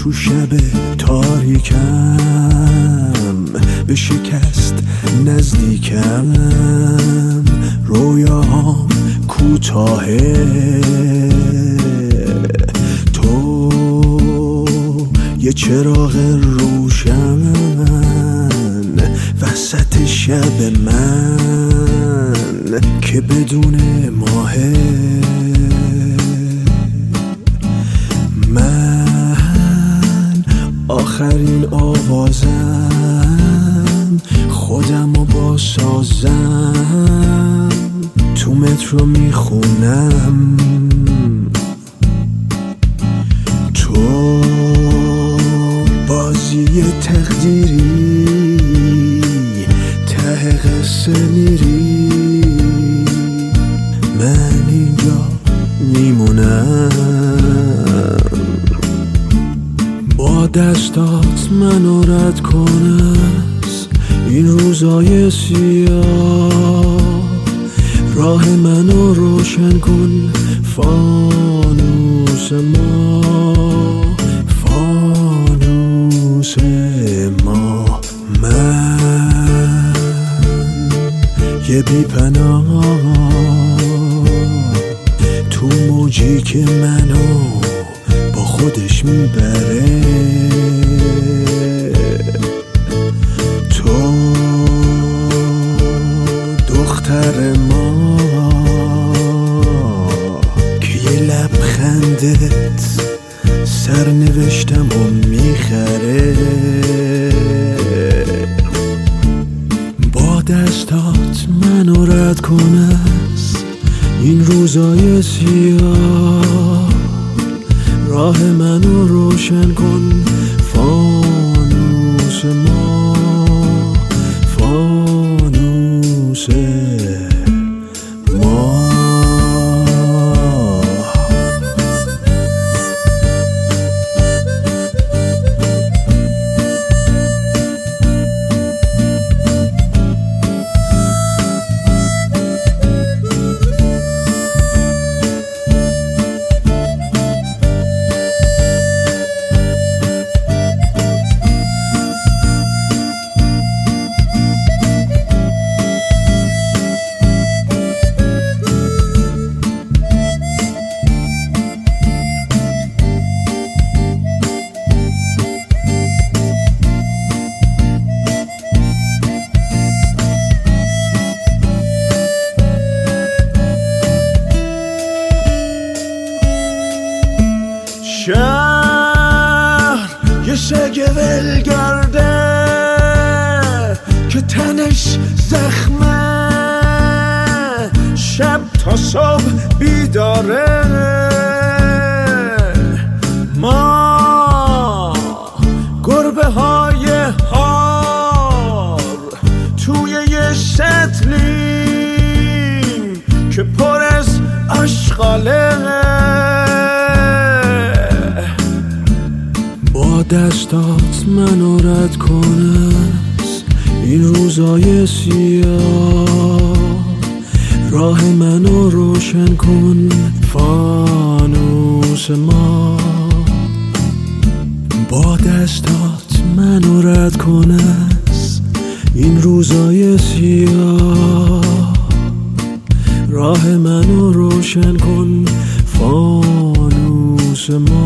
تو شب تاریکم به شکست نزدیکم، رویاهام کوتاهه، تو یه چراغ روشن وسط شب من که بدون ماهه. من آخرین آوازم، خودمو باسازم، تو مترو میخونم، تو بازی تقدیری ته قصه میری، من اینجا میمونم. با دستات منو رد کن از این روزای سیاه، راه منو روشن کن فانوس ما، فانوس ما. من یه بی‌پناه تو موجی که منو با خودش میبره، تو دختر ما که یه لبخندت سرنوشتم و میخره. با دستات منو رد کن از این روزای سیاه، راه منو روشن کن فانوس ما، فانوس ما. شهر یه سگ ولگرده که تنش زخمه، شب تا صبح بیداره. ما گربه های هار توی یه سطلیم که پر از آشغاله. با دستات منو رد کن از این روزای سیاه، راه منو روشن کن فانوس ما. با دستات منو رد کن از این روزای سیاه، راه منو روشن کن فانوس ما.